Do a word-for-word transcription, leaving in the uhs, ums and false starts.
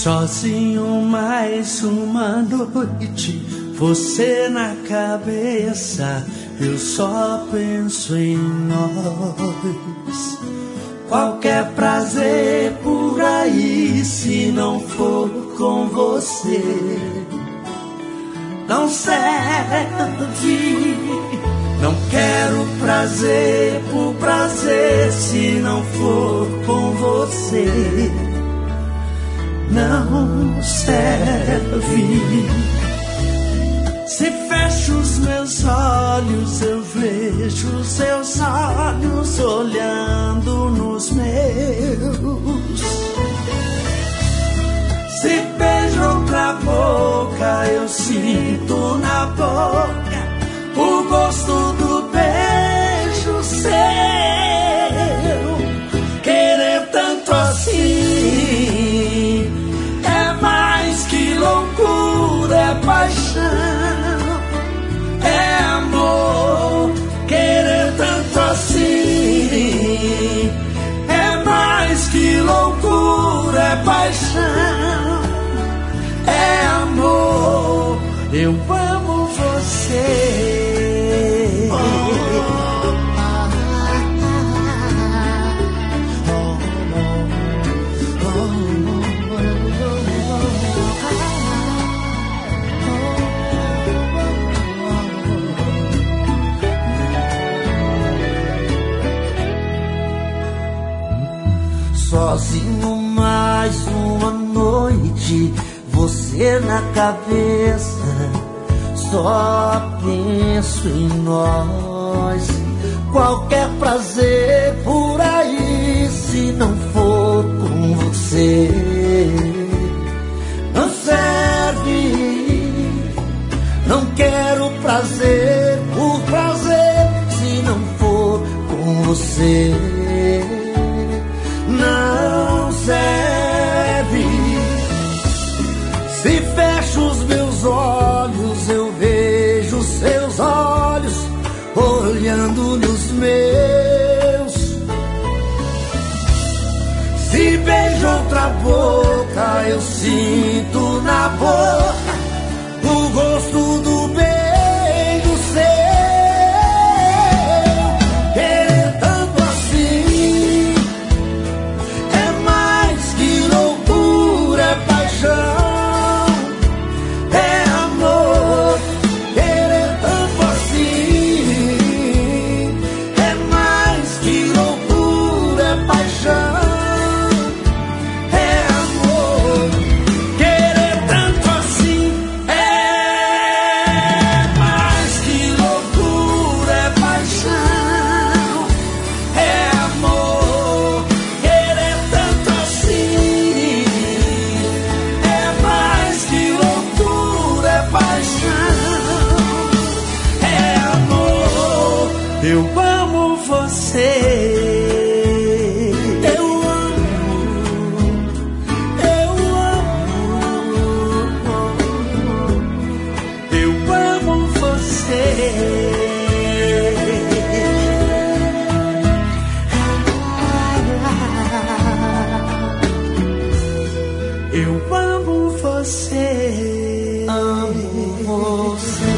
Sozinho mais uma noite, você na cabeça, eu só penso em nós. Qualquer prazer por aí, se não for com você, não serve. Não quero prazer por prazer, se não for com você, não serve. Se fecho os meus olhos, eu vejo seus olhos olhando nos meus. Se beijo outra boca, eu sinto na boca o gosto do beijo seu. Querer tanto assim é mais que loucura, é paixão, é amor. Querer tanto assim é mais que loucura, é paixão, é amor. Eu amo você. Sozinho mais uma noite, você na cabeça, só penso em nós. Qualquer prazer por aí, se não for com você, não serve. Não quero prazer por prazer, se não for com você, não serve. Se fecho os meus olhos, eu vejo seus olhos olhando nos meus. Se beijo outra boca, eu sinto na boca o gosto do beijo seu. Querer tanto assim é mais que loucura, é paixão, é amor. Querer tanto assim é mais que loucura, é paixão, é amor. Querer tanto assim é mais que loucura, é paixão, é amor. Querer tanto assim é mais que loucura, é paixão, é amor. Eu amo você. Eu amo, eu amo, eu amo você. Eu amo você. Amo você.